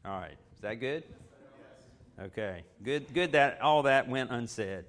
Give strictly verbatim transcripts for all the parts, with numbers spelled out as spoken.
All right. Is that good? Okay. Good Good that all that went unsaid.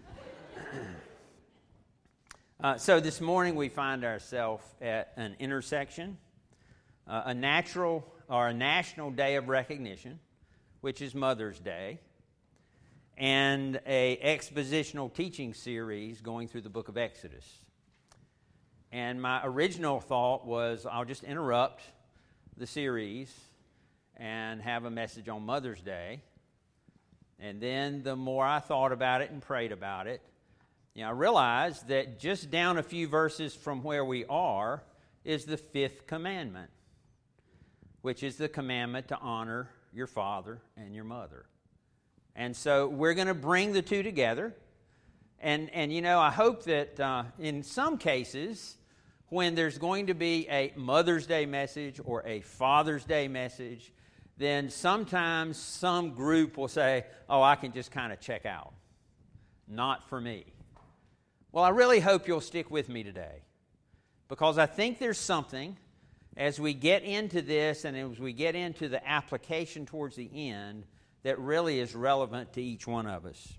uh, so this morning we find ourselves at an intersection, uh, a natural or a national day of recognition, which is Mother's Day, and a expositional teaching series going through the book of Exodus. And my original thought was I'll just interrupt the series and have a message on Mother's Day. And then the more I thought about it and prayed about it, you know, I realized that just down a few verses from where we are is the fifth commandment, which is the commandment to honor your father and your mother. And so we're going to bring the two together. And, and you know, I hope that uh, in some cases, when there's going to be a Mother's Day message or a Father's Day message, then sometimes some group will say, oh, I can just kind of check out. Not for me. Well, I really hope you'll stick with me today, because I think there's something as we get into this and as we get into the application towards the end that really is relevant to each one of us.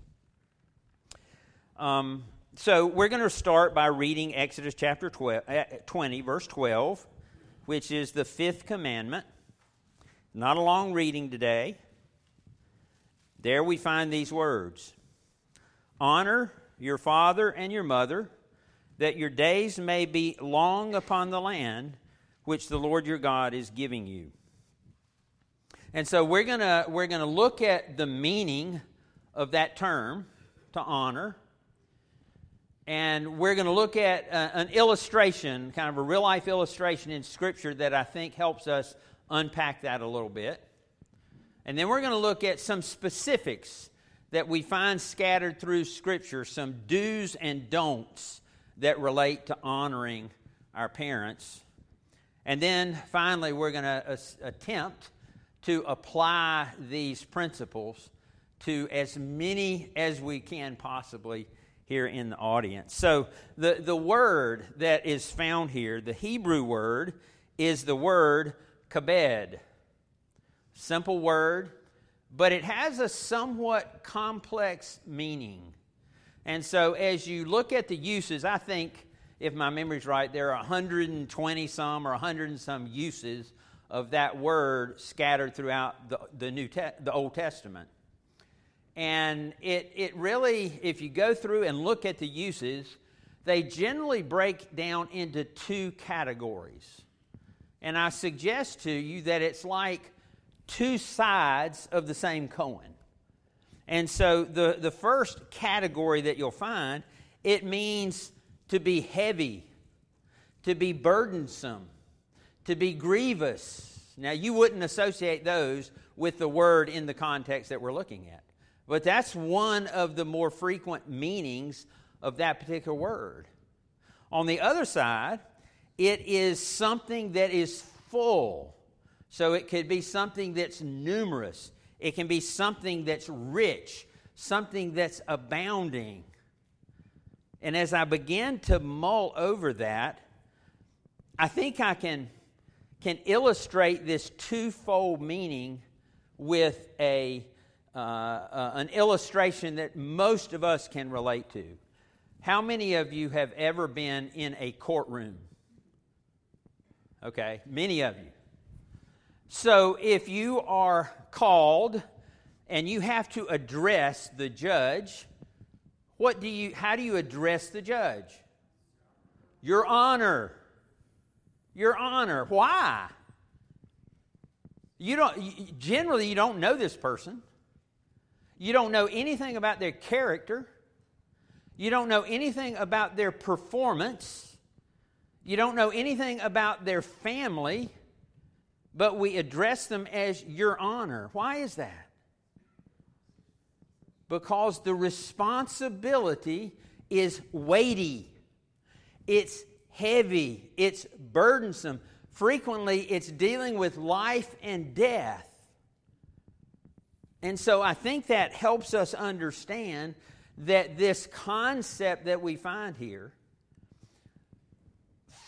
Um, so we're going to start by reading Exodus chapter twelve, twenty, verse twelve, which is the fifth commandment. Not a long reading today. There we find these words. Honor your father and your mother, that your days may be long upon the land which the Lord your God is giving you. And so we're gonna we're gonna look at the meaning of that term, to honor. And we're going to look at uh, an illustration, kind of a real-life illustration in Scripture that I think helps us unpack that a little bit. And then we're going to look at some specifics that we find scattered through Scripture, some do's and don'ts that relate to honoring our parents. And then finally, we're going to uh, attempt to apply these principles to as many as we can possibly here in the audience. So the, the word that is found here, the Hebrew word, is the word kabed. Simple word, but it has a somewhat complex meaning. And so as you look at the uses, I think, if my memory's right, there are one hundred twenty some or one hundred and some uses of that word scattered throughout the, the New Te- the Old Testament. And it, it really, if you go through and look at the uses, they generally break down into two categories. And I suggest to you that it's like two sides of the same coin. And so the, the first category that you'll find, it means to be heavy, to be burdensome, to be grievous. Now, you wouldn't associate those with the word in the context that we're looking at. But that's one of the more frequent meanings of that particular word. On the other side, it is something that is full. So it could be something that's numerous. It can be something that's rich, something that's abounding. And as I begin to mull over that, I think I can, can illustrate this twofold meaning with a Uh, uh, an illustration that most of us can relate to. How many of you have ever been in a courtroom? Okay, many of you. So if you are called and you have to address the judge, what do you? How do you address the judge? Your Honor. Your Honor. Why? You don't. Generally, you don't know this person. You don't know anything about their character. You don't know anything about their performance. You don't know anything about their family, but we address them as Your Honor. Why is that? Because the responsibility is weighty. It's heavy. It's burdensome. Frequently, it's dealing with life and death. And so I think that helps us understand that this concept that we find here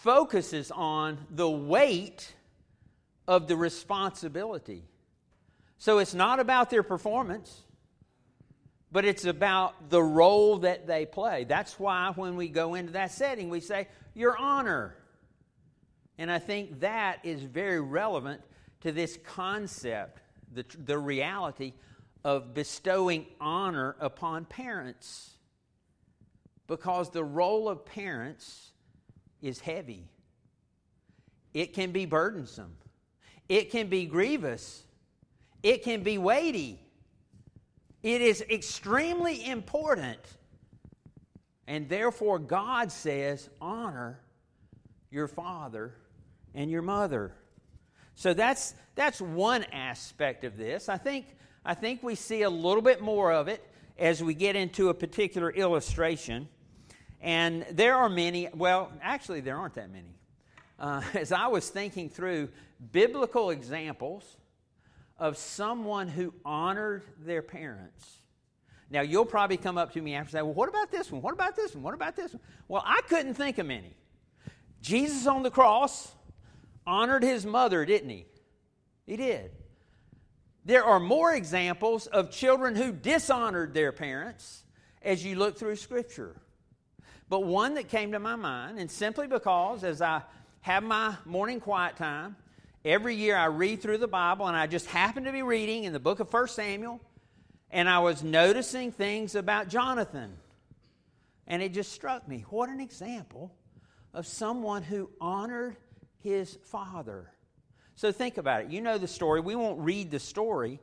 focuses on the weight of the responsibility. So it's not about their performance, but it's about the role that they play. That's why when we go into that setting, we say, your honor. And I think that is very relevant to this concept, the, the reality of bestowing honor upon parents. Because the role of parents is heavy. It can be burdensome. It can be grievous. It can be weighty. It is extremely important. And therefore, God says, honor your father and your mother. So that's that's one aspect of this. I think I think we see a little bit more of it as we get into a particular illustration. And there are many, well, actually there aren't that many. Uh, as I was thinking through biblical examples of someone who honored their parents. Now, you'll probably come up to me after and say, well, what about this one? What about this one? What about this one? Well, I couldn't think of many. Jesus on the cross honored his mother, didn't he? He did. There are more examples of children who dishonored their parents as you look through Scripture. But one that came to my mind, and simply because as I have my morning quiet time, every year I read through the Bible, and I just happened to be reading in the book of First Samuel, and I was noticing things about Jonathan. And it just struck me, what an example of someone who honored his father. So think about it. You know the story. We won't read the story.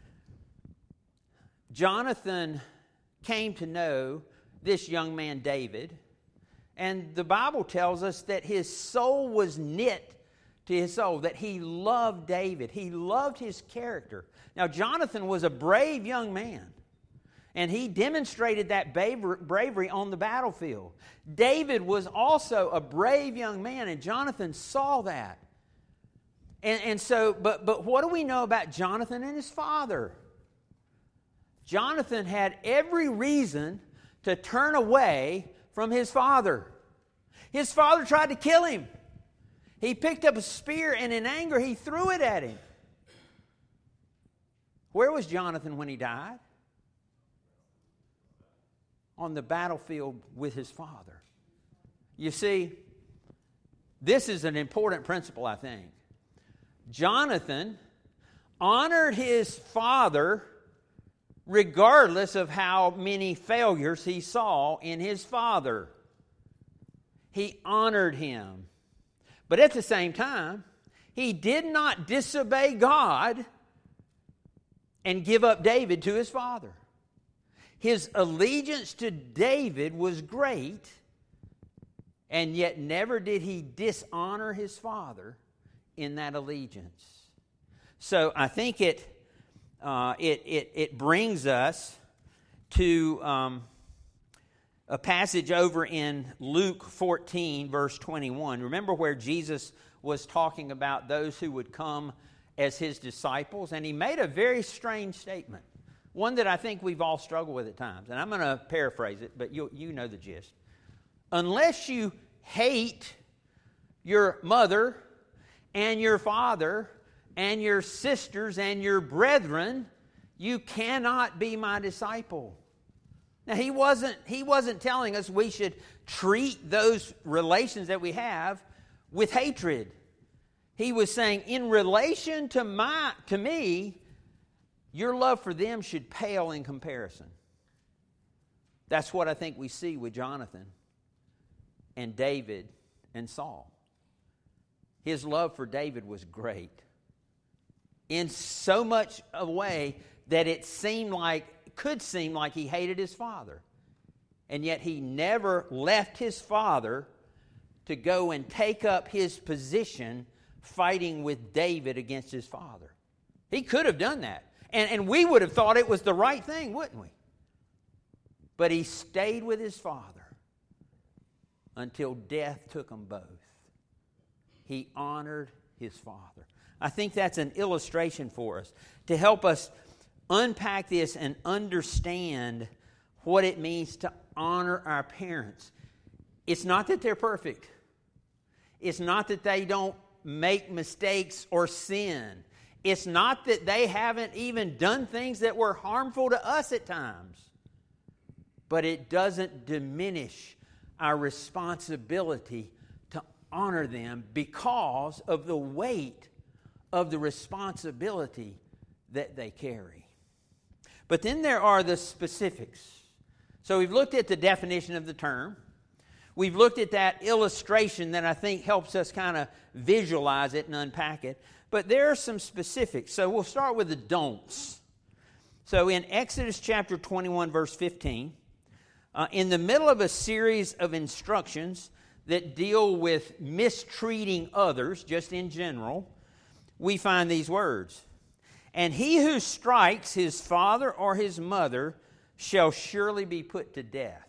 Jonathan came to know this young man David, and the Bible tells us that his soul was knit to his soul, that he loved David. He loved his character. Now, Jonathan was a brave young man, and he demonstrated that bravery on the battlefield. David was also a brave young man, and Jonathan saw that. And, and so, but, but what do we know about Jonathan and his father? Jonathan had every reason to turn away from his father. His father tried to kill him. He picked up a spear, and in anger, he threw it at him. Where was Jonathan when he died? On the battlefield with his father. You see, this is an important principle, I think. Jonathan honored his father regardless of how many failures he saw in his father. He honored him. But at the same time, he did not disobey God and give up David to his father. His allegiance to David was great, and yet never did he dishonor his father in that allegiance. So I think it uh, it, it it brings us to um, a passage over in Luke fourteen, verse twenty-one. Remember where Jesus was talking about those who would come as his disciples, and he made a very strange statement, one that I think we've all struggled with at times. And I'm going to paraphrase it, but you you know the gist. Unless you hate your mother and your father and your sisters and your brethren, you cannot be my disciple. Now, he wasn't, he wasn't telling us we should treat those relations that we have with hatred. He was saying, in relation to my to me, your love for them should pale in comparison. That's what I think we see with Jonathan and David and Saul. His love for David was great, in so much a way that it seemed like, could seem like he hated his father. And yet he never left his father to go and take up his position fighting with David against his father. He could have done that. And, and we would have thought it was the right thing, wouldn't we? But he stayed with his father until death took them both. He honored his father. I think that's an illustration for us to help us unpack this and understand what it means to honor our parents. It's not that they're perfect. It's not that they don't make mistakes or sin. It's not that they haven't even done things that were harmful to us at times, but it doesn't diminish our responsibility to honor them because of the weight of the responsibility that they carry. But then there are the specifics. So we've looked at the definition of the term. We've looked at that illustration that I think helps us kind of visualize it and unpack it. But there are some specifics. So we'll start with the don'ts. So in Exodus chapter twenty-one, verse fifteen, uh, in the middle of a series of instructions that deal with mistreating others, just in general, we find these words. And he who strikes his father or his mother shall surely be put to death.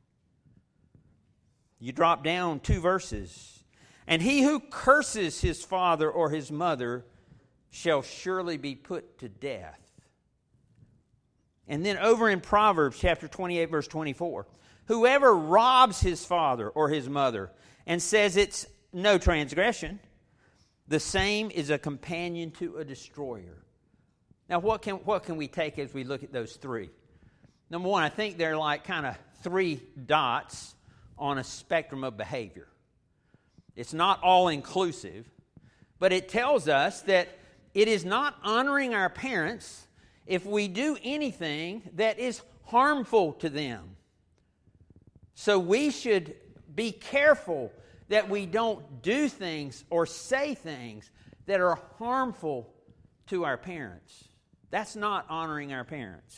You drop down two verses. And he who curses his father or his mother shall surely be put to death. And then over in Proverbs chapter twenty-eight, verse twenty-four, whoever robs his father or his mother and says it's no transgression, the same is a companion to a destroyer. Now, what can what can we take as we look at those three? Number one, I think they're like kind of three dots on a spectrum of behavior. It's not all-inclusive, but it tells us that it is not honoring our parents if we do anything that is harmful to them. So we should be careful that we don't do things or say things that are harmful to our parents. That's not honoring our parents.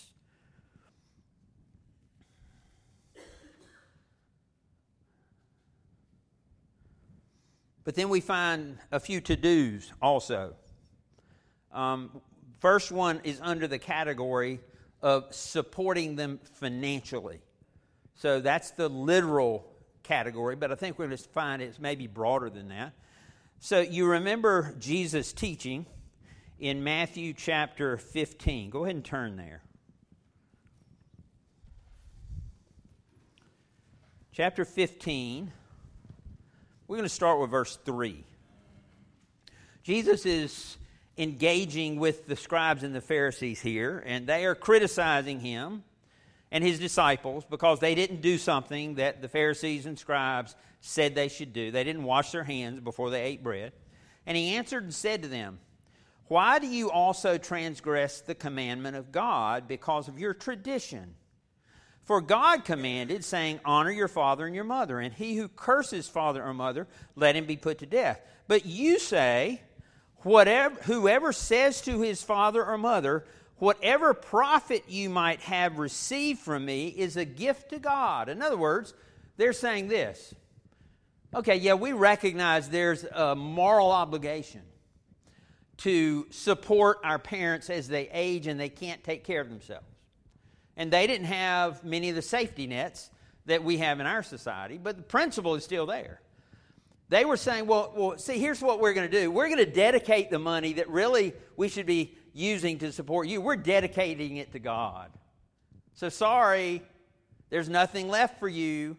But then we find a few to-dos also. Um, first one is under the category of supporting them financially. So that's the literal category, but I think we're going to find it's maybe broader than that. So you remember Jesus' teaching in Matthew chapter fifteen. Go ahead and turn there. Chapter fifteen. We're going to start with verse three. Jesus is engaging with the scribes and the Pharisees here, and they are criticizing him and his disciples because they didn't do something that the Pharisees and scribes said they should do. They didn't wash their hands before they ate bread. And he answered and said to them, "Why do you also transgress the commandment of God because of your tradition? For God commanded, saying, honor your father and your mother, and he who curses father or mother, let him be put to death. But you say, whatever, whoever says to his father or mother, whatever profit you might have received from me is a gift to God." In other words, they're saying this. Okay, yeah, we recognize there's a moral obligation to support our parents as they age and they can't take care of themselves. And they didn't have many of the safety nets that we have in our society, but the principle is still there. They were saying, well, well, see, here's what we're going to do. We're going to dedicate the money that really we should be using to support you. We're dedicating it to God. So sorry, there's nothing left for you.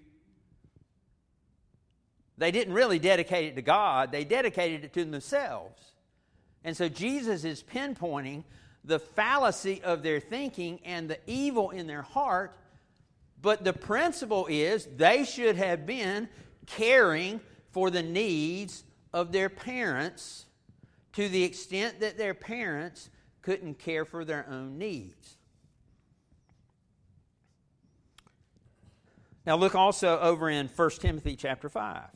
They didn't really dedicate it to God. They dedicated it to themselves. And so Jesus is pinpointing the fallacy of their thinking and the evil in their heart. But the principle is they should have been caring for the needs of their parents to the extent that their parents couldn't care for their own needs. Now look also over in First Timothy chapter five.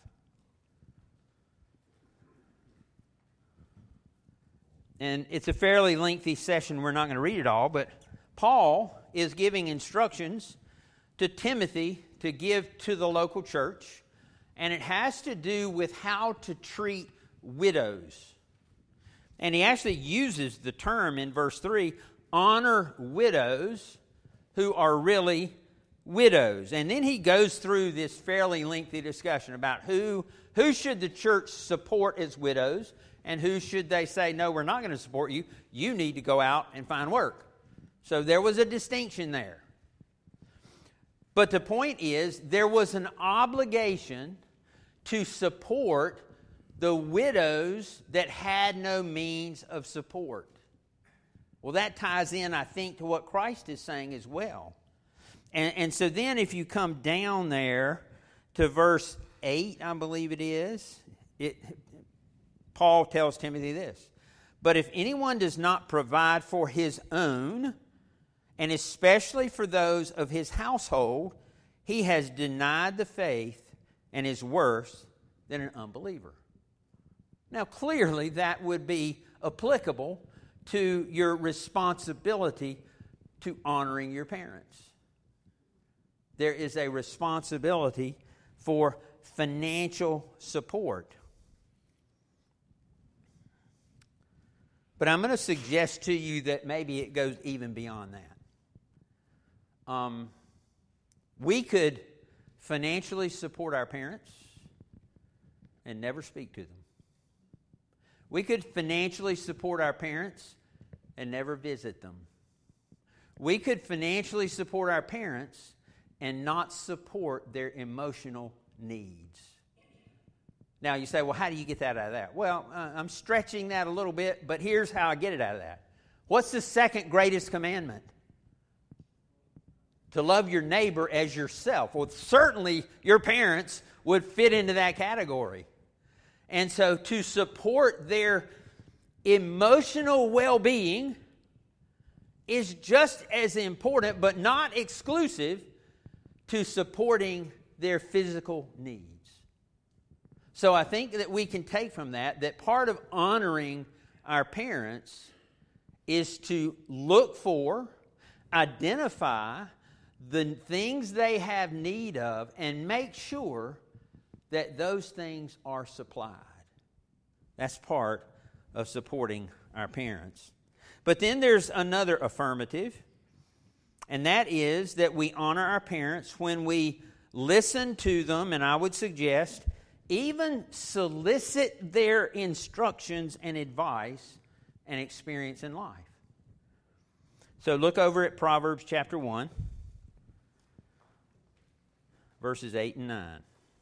And it's a fairly lengthy session. We're not going to read it all, but Paul is giving instructions to Timothy to give to the local church, and it has to do with how to treat widows. And he actually uses the term in verse three, honor widows who are really widows. And then he goes through this fairly lengthy discussion about who, who should the church support as widows, and who should they say, no, we're not going to support you. You need to go out and find work. So there was a distinction there. But the point is, there was an obligation to support the widows that had no means of support. Well, that ties in, I think, to what Christ is saying as well. And, and so then if you come down there to verse eight, I believe it is, it, Paul tells Timothy this: "But if anyone does not provide for his own, and especially for those of his household, he has denied the faith and is worse than an unbeliever." Now, clearly, that would be applicable to your responsibility to honoring your parents. There is a responsibility for financial support. But I'm going to suggest to you that maybe it goes even beyond that. Um, we could financially support our parents and never speak to them. We could financially support our parents and never visit them. We could financially support our parents and not support their emotional needs. Now you say, well, how do you get that out of that? Well, uh, I'm stretching that a little bit, but here's how I get it out of that. What's the second greatest commandment? To love your neighbor as yourself. Well, certainly your parents would fit into that category. And so to support their emotional well-being is just as important, but not exclusive, to supporting their physical needs. So I think that we can take from that that part of honoring our parents is to look for, identify the things they have need of, and make sure that those things are supplied. That's part of supporting our parents. But then there's another affirmative, and that is that we honor our parents when we listen to them, and I would suggest even solicit their instructions and advice and experience in life. So look over at Proverbs chapter one, verses eight and nine.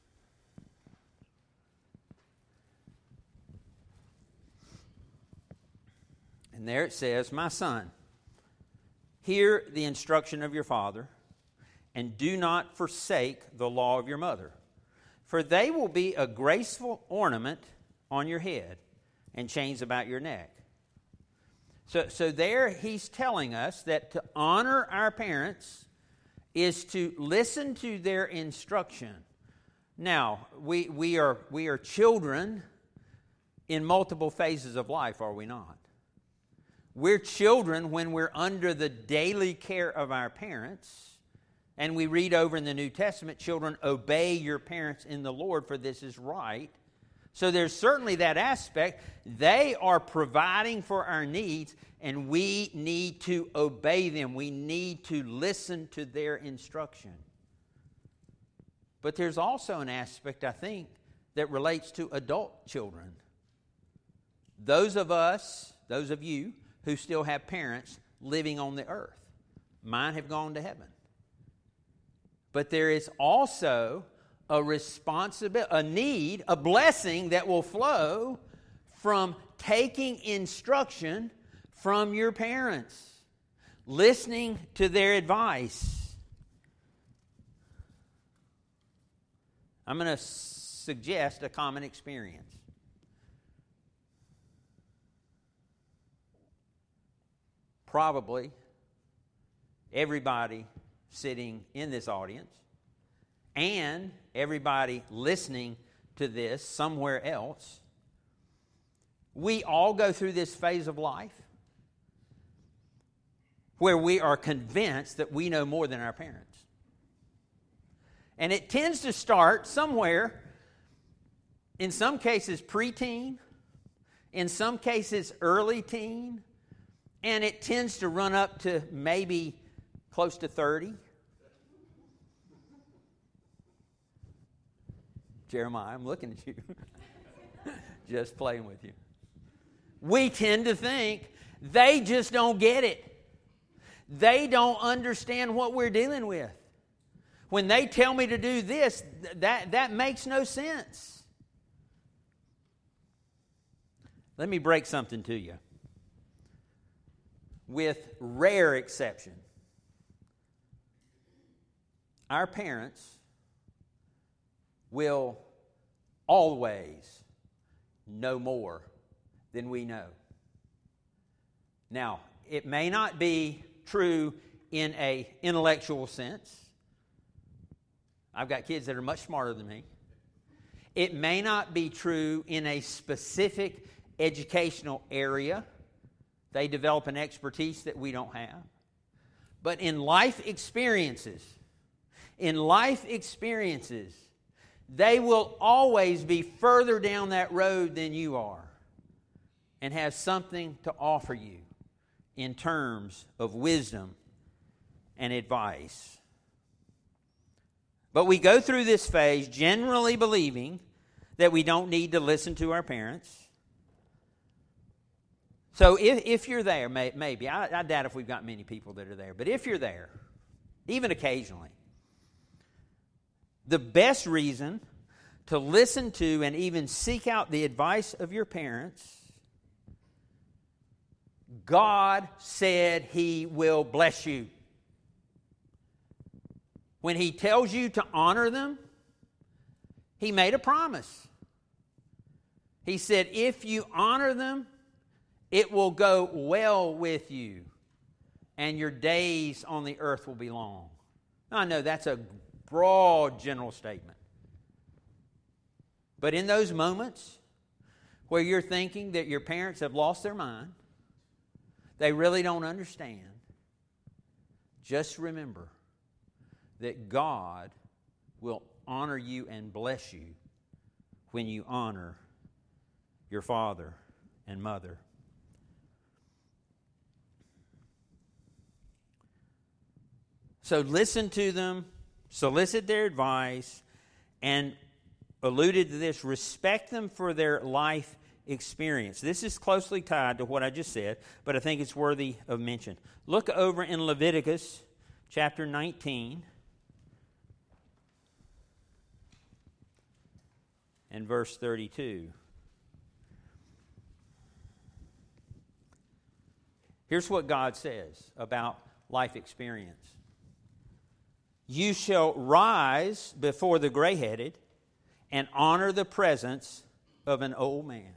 And there it says, "My son, hear the instruction of your father, and do not forsake the law of your mother. For they will be a graceful ornament on your head and chains about your neck." So, so there he's telling us that to honor our parents is to listen to their instruction. Now, we, we, are, we are children in multiple phases of life, are we not? We're children when we're under the daily care of our parents. And we read over in the New Testament, children, obey your parents in the Lord, for this is right. So there's certainly that aspect. They are providing for our needs, and we need to obey them. We need to listen to their instruction. But there's also an aspect, I think, that relates to adult children. Those of us, those of you, who still have parents living on the earth. Mine have gone to heaven. But there is also a responsibility, a need, a blessing that will flow from taking instruction from your parents, listening to their advice. I'm going to suggest a common experience. Probably everybody sitting in this audience and everybody listening to this somewhere else, we all go through this phase of life where we are convinced that we know more than our parents. And it tends to start somewhere, in some cases preteen, in some cases early teen, and it tends to run up to maybe close to thirty. Jeremiah, I'm looking at you. Just playing with you. We tend to think they just don't get it. They don't understand what we're dealing with. When they tell me to do this, that, that makes no sense. Let me break something to you. With rare exception, our parents will always know more than we know. Now, it may not be true in an intellectual sense. I've got kids that are much smarter than me. It may not be true in a specific educational area. They develop an expertise that we don't have. But in life experiences, in life experiences, they will always be further down that road than you are and have something to offer you in terms of wisdom and advice. But we go through this phase generally believing that we don't need to listen to our parents. So if, if you're there, may, maybe, I, I doubt if we've got many people that are there, but if you're there, even occasionally, the best reason to listen to and even seek out the advice of your parents, God said He will bless you. When He tells you to honor them, He made a promise. He said, if you honor them, it will go well with you, and your days on the earth will be long. Now, I know that's a broad general statement. But in those moments where you're thinking that your parents have lost their mind, they really don't understand, just remember that God will honor you and bless you when you honor your father and mother. So listen to them, solicit their advice, and alluded to this, respect them for their life experience. This is closely tied to what I just said, but I think it's worthy of mention. Look over in Leviticus chapter nineteen and verse thirty-two. Here's what God says about life experience. You shall rise before the gray-headed and honor the presence of an old man.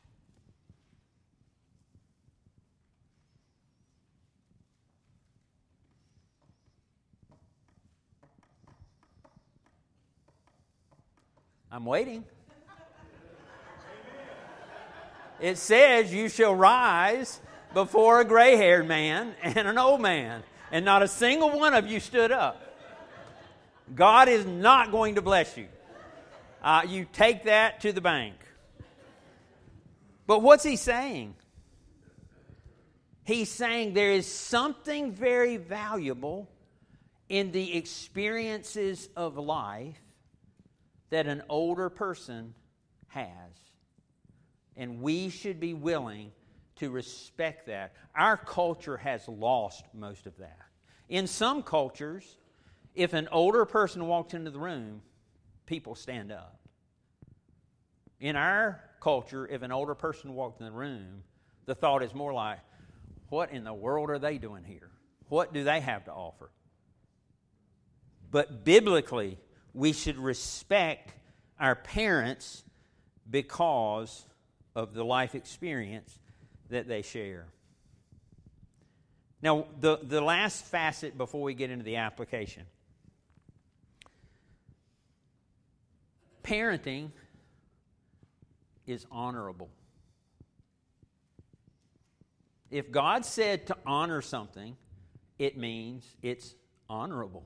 I'm waiting. It says you shall rise before a gray-haired man and an old man, and not a single one of you stood up. God is not going to bless you. Uh, you take that to the bank. But what's He saying? He's saying there is something very valuable in the experiences of life that an older person has. And we should be willing to respect that. Our culture has lost most of that. In some cultures, if an older person walks into the room, people stand up. In our culture, if an older person walked in the room, the thought is more like, what in the world are they doing here? What do they have to offer? But biblically, we should respect our parents because of the life experience that they share. Now, the, the last facet before we get into the application. Parenting is honorable. If God said to honor something, it means it's honorable.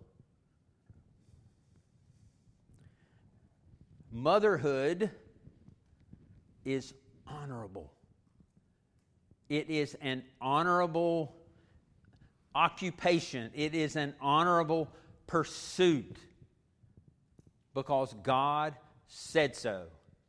Motherhood is honorable. It is an honorable occupation. It is an honorable pursuit because God said so.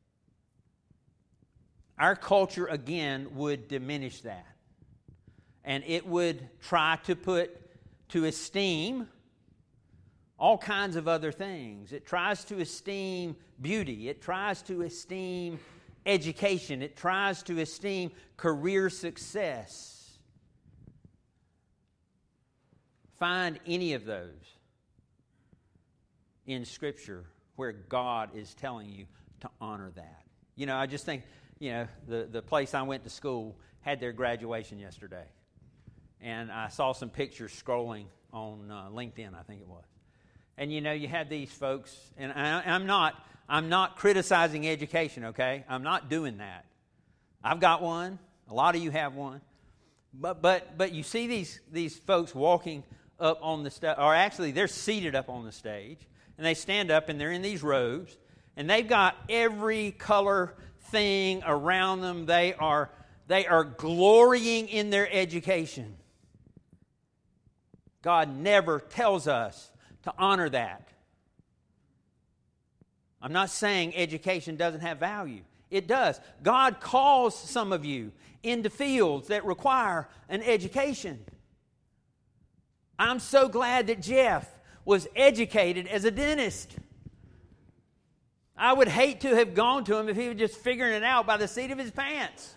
Our culture, again, would diminish that. And it would try to put to esteem all kinds of other things. It tries to esteem beauty. It tries to esteem education. It tries to esteem career success. Find any of those in Scripture where God is telling you to honor that. You know, I just think, you know, the, the place I went to school had their graduation yesterday. And I saw some pictures scrolling on uh, LinkedIn, I think it was. And, you know, you had these folks, and I, I'm not I'm not criticizing education, okay? I'm not doing that. I've got one. A lot of you have one. But but but you see these, these folks walking up on the stage, or actually they're seated up on the stage, and they stand up and they're in these robes, and they've got every color thing around them. They are they are glorying in their education. God never tells us to honor that. I'm not saying education doesn't have value. It does. God calls some of you into fields that require an education. I'm so glad that Jeff was educated as a dentist. I would hate to have gone to him if he was just figuring it out by the seat of his pants.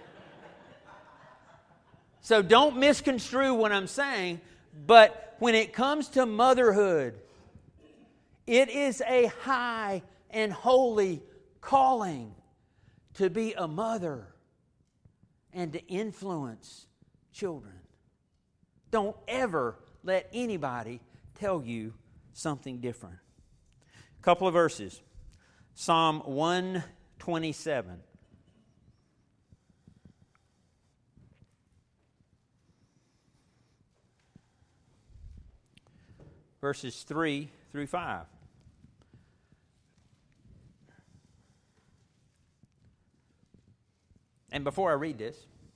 So don't misconstrue what I'm saying, but when it comes to motherhood, it is a high and holy calling to be a mother and to influence children. Don't ever let anybody tell you something different. A couple of verses. Psalm one twenty-seven. Verses three through five. And before I read this,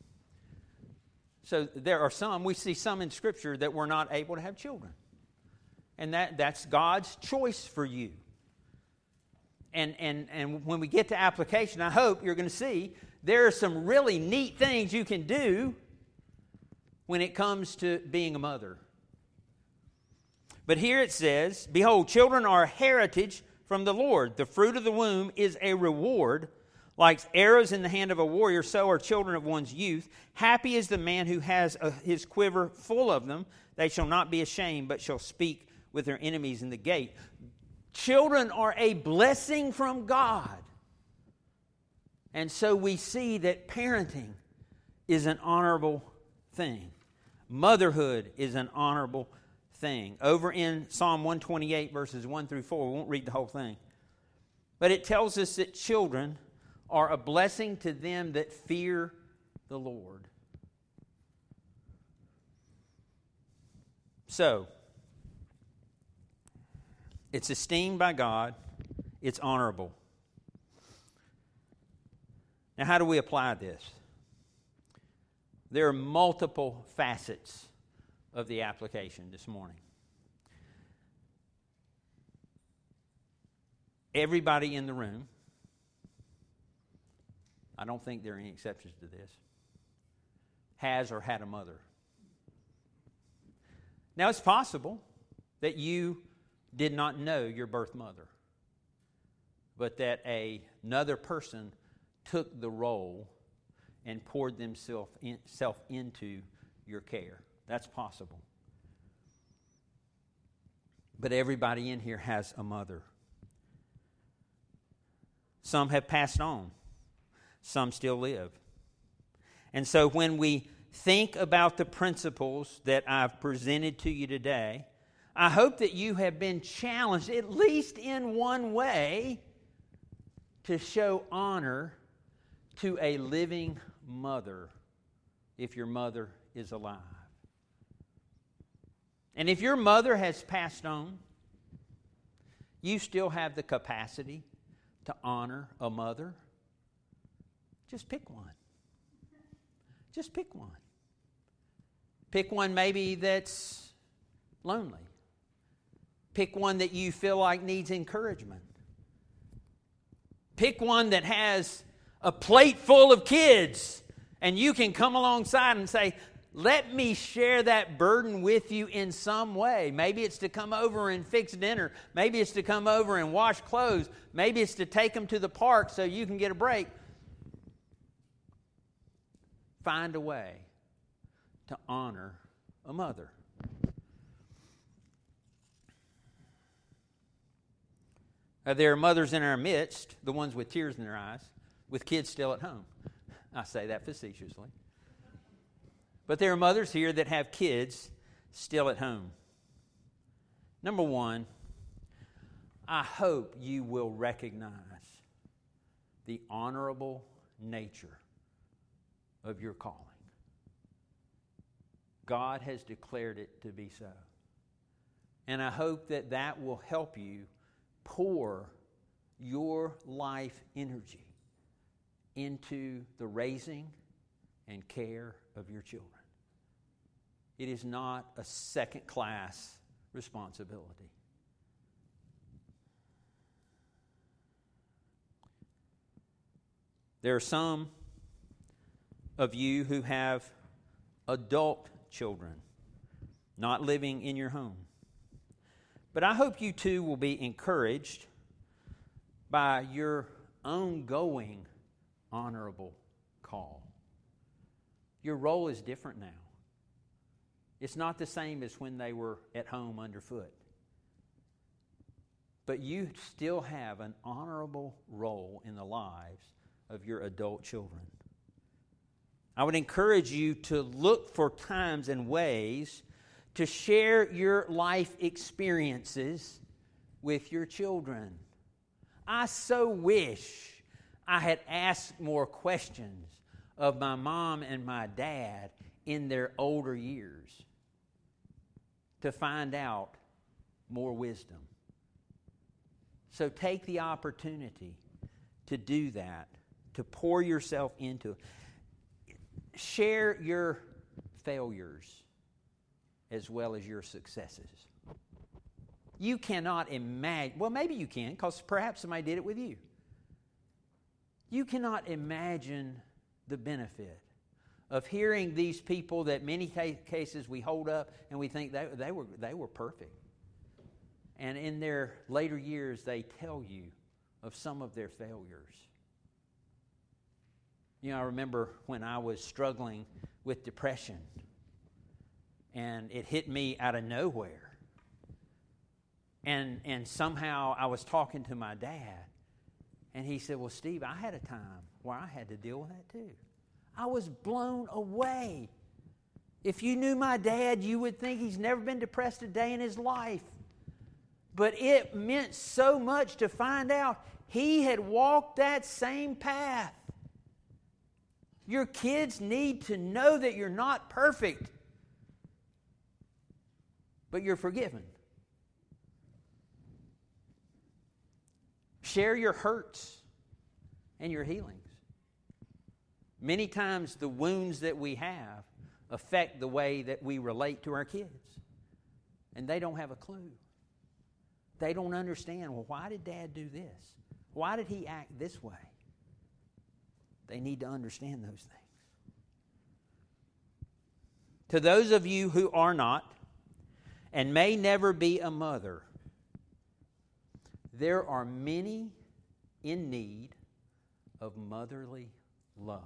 so there are some, we see some in Scripture that were not able to have children. And that, that's God's choice for you. And, and, and when we get to application, I hope you're going to see there are some really neat things you can do when it comes to being a mother. But here it says, "Behold, children are a heritage from the Lord. The fruit of the womb is a reward. Like arrows in the hand of a warrior, so are children of one's youth. Happy is the man who has a, his quiver full of them. They shall not be ashamed, but shall speak with their enemies in the gate." Children are a blessing from God. And so we see that parenting is an honorable thing. Motherhood is an honorable thing. Over in Psalm one twenty-eight, verses one through four, we won't read the whole thing. But it tells us that children are a blessing to them that fear the Lord. So, it's esteemed by God. It's honorable. Now, how do we apply this? There are multiple facets of the application this morning. Everybody in the room, I don't think there are any exceptions to this, has or had a mother. Now, it's possible that you did not know your birth mother, but that a, another person took the role and poured themselves in, self into your care. That's possible. But everybody in here has a mother. Some have passed on. Some still live. And so when we think about the principles that I've presented to you today, I hope that you have been challenged, at least in one way, to show honor to a living mother, if your mother is alive. And if your mother has passed on, you still have the capacity to honor a mother. Just pick one. Just pick one. Pick one maybe that's lonely. Pick one that you feel like needs encouragement. Pick one that has a plate full of kids and you can come alongside and say, let me share that burden with you in some way. Maybe it's to come over and fix dinner. Maybe it's to come over and wash clothes. Maybe it's to take them to the park so you can get a break. find a way to honor a mother. Uh, there are mothers in our midst, the ones with tears in their eyes, with kids still at home. I say that facetiously. But there are mothers here that have kids still at home. Number one, I hope you will recognize the honorable nature of your calling. God has declared it to be so. And I hope that that will help you pour your life energy into the raising and care of your children. It is not a second-class responsibility. There are some of you who have adult children not living in your home. But I hope you too will be encouraged by your ongoing honorable call. Your role is different now. It's not the same as when they were at home underfoot. But you still have an honorable role in the lives of your adult children. I would encourage you to look for times and ways to share your life experiences with your children. I so wish I had asked more questions of my mom and my dad in their older years to find out more wisdom. So take the opportunity to do that, to pour yourself into it. Share your failures as well as your successes. You cannot imagine, well, maybe you can, because perhaps somebody did it with you. You cannot imagine the benefit of hearing these people that many cases we hold up and we think they, they were they were perfect. And in their later years, they tell you of some of their failures. You know, I remember when I was struggling with depression, and it hit me out of nowhere. And and somehow I was talking to my dad, and he said, well, Steve, I had a time where I had to deal with that too. I was blown away. If you knew my dad, you would think he's never been depressed a day in his life. But it meant so much to find out he had walked that same path. Your kids need to know that you're not perfect, but you're forgiven. Share your hurts and your healings. Many times the wounds that we have affect the way that we relate to our kids. And they don't have a clue. They don't understand, well, why did Dad do this? Why did he act this way? They need to understand those things. To those of you who are not and may never be a mother, there are many in need of motherly love.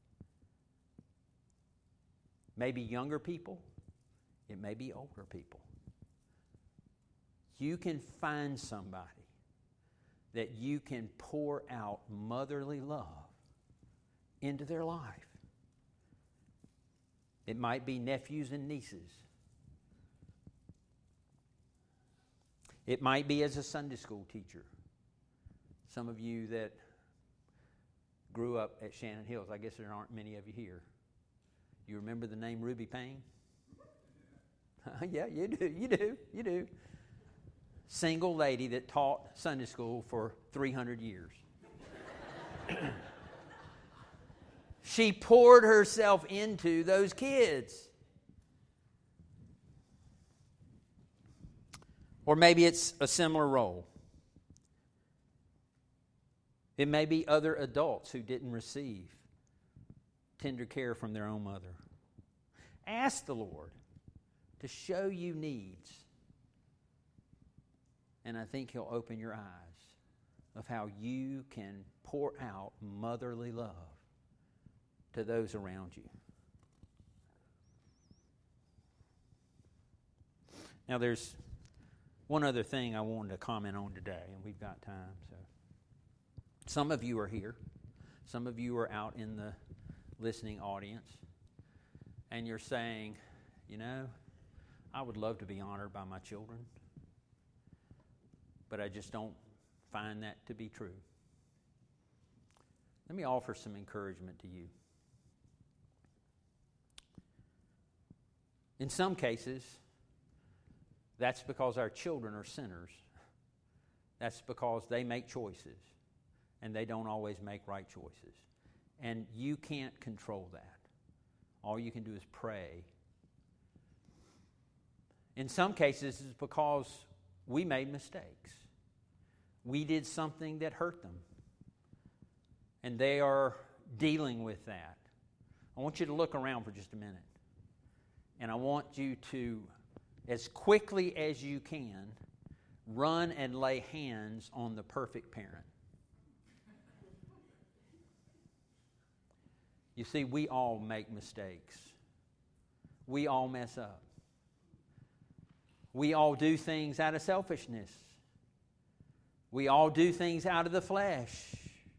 Maybe younger people, it may be older people. You can find somebody that you can pour out motherly love into their life. It might be nephews and nieces. It might be as a Sunday school teacher. Some of you that grew up at Shannon Hills, I guess there aren't many of you here. You remember the name Ruby Payne? Yeah, you do, you do, you do. Single lady that taught Sunday school for three hundred years. She poured herself into those kids. Or maybe it's a similar role. It may be other adults who didn't receive tender care from their own mother. Ask the Lord to show you needs. And I think He'll open your eyes of how you can pour out motherly love to those around you. Now, there's one other thing I wanted to comment on today, and we've got time. So, some of you are here. Some of you are out in the listening audience, and you're saying, you know, I would love to be honored by my children, but I just don't find that to be true. Let me offer some encouragement to you. In some cases, that's because our children are sinners. That's because they make choices, and they don't always make right choices. And you can't control that. All you can do is pray. In some cases, it's because we made mistakes. We did something that hurt them. And they are dealing with that. I want you to look around for just a minute. And I want you to, as quickly as you can, run and lay hands on the perfect parent. You see, we all make mistakes. We all mess up. We all do things out of selfishness. We all do things out of the flesh.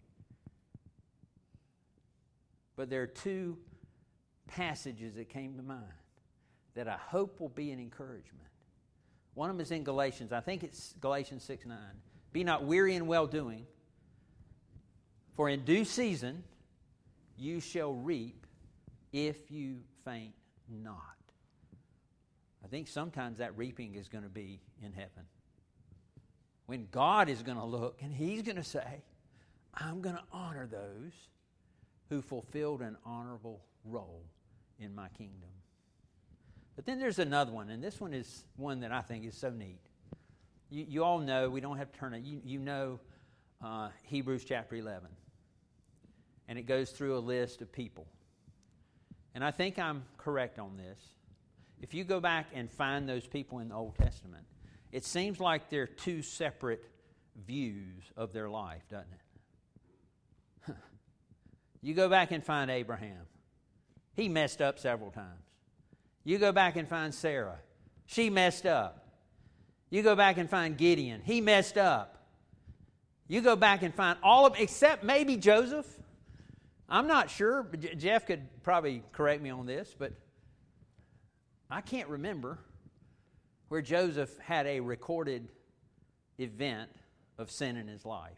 But there are two passages that came to mind that I hope will be an encouragement. One of them is in Galatians. I think it's Galatians six nine. Be not weary in well-doing, for in due season you shall reap if you faint not. I think sometimes that reaping is going to be in heaven. When God is going to look and He's going to say, I'm going to honor those who fulfilled an honorable role in my kingdom. But then there's another one, and this one is one that I think is so neat. You, you all know, we don't have to turn it, you, you know uh, Hebrews chapter eleven. And it goes through a list of people. And I think I'm correct on this. If you go back and find those people in the Old Testament, it seems like they're two separate views of their life, doesn't it? You go back and find Abraham. He messed up several times. You go back and find Sarah. She messed up. You go back and find Gideon. He messed up. You go back and find all of, except maybe Joseph. I'm not sure. Jeff could probably correct me on this, but I can't remember where Joseph had a recorded event of sin in his life.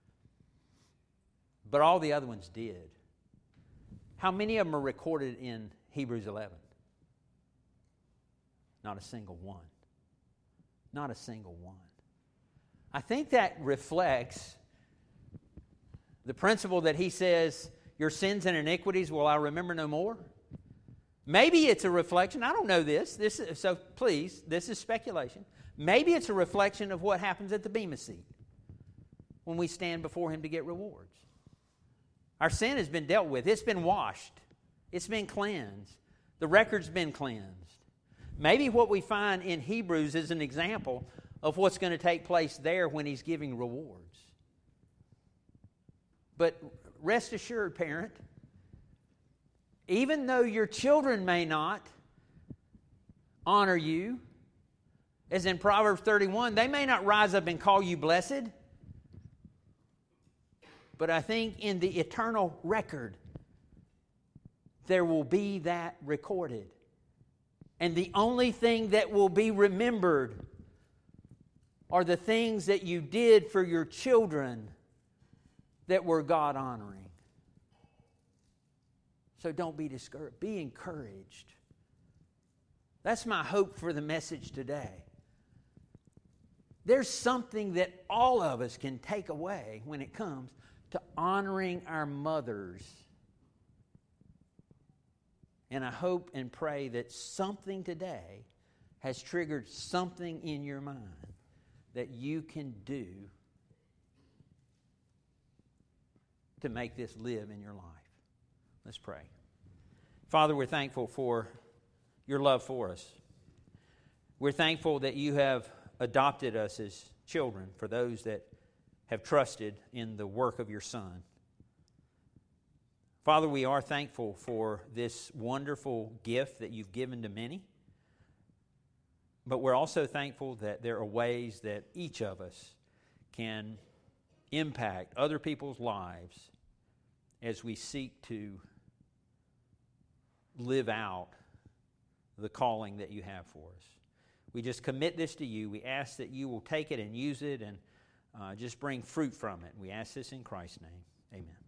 But all the other ones did. How many of them are recorded in Hebrews eleven? Not a single one. Not a single one. I think that reflects the principle that he says, your sins and iniquities will I remember no more. Maybe it's a reflection. I don't know this. This is, so please, this is speculation. Maybe it's a reflection of what happens at the Bema seat when we stand before Him to get rewards. Our sin has been dealt with. It's been washed. It's been cleansed. The record's been cleansed. Maybe what we find in Hebrews is an example of what's going to take place there when He's giving rewards. But rest assured, parent, even though your children may not honor you, as in Proverbs thirty-one, they may not rise up and call you blessed, but I think in the eternal record, there will be that recorded. And the only thing that will be remembered are the things that you did for your children that were God-honoring. So don't be discouraged. Be encouraged. That's my hope for the message today. There's something that all of us can take away when it comes to honoring our mothers. And I hope and pray that something today has triggered something in your mind that you can do to make this live in your life. Let's pray. Father, we're thankful for your love for us. We're thankful that you have adopted us as children for those that have trusted in the work of your Son. Father, we are thankful for this wonderful gift that you've given to many. But we're also thankful that there are ways that each of us can impact other people's lives as we seek to live out the calling that you have for us. We just commit this to you. We ask that you will take it and use it and uh, just bring fruit from it. We ask this in Christ's name. Amen.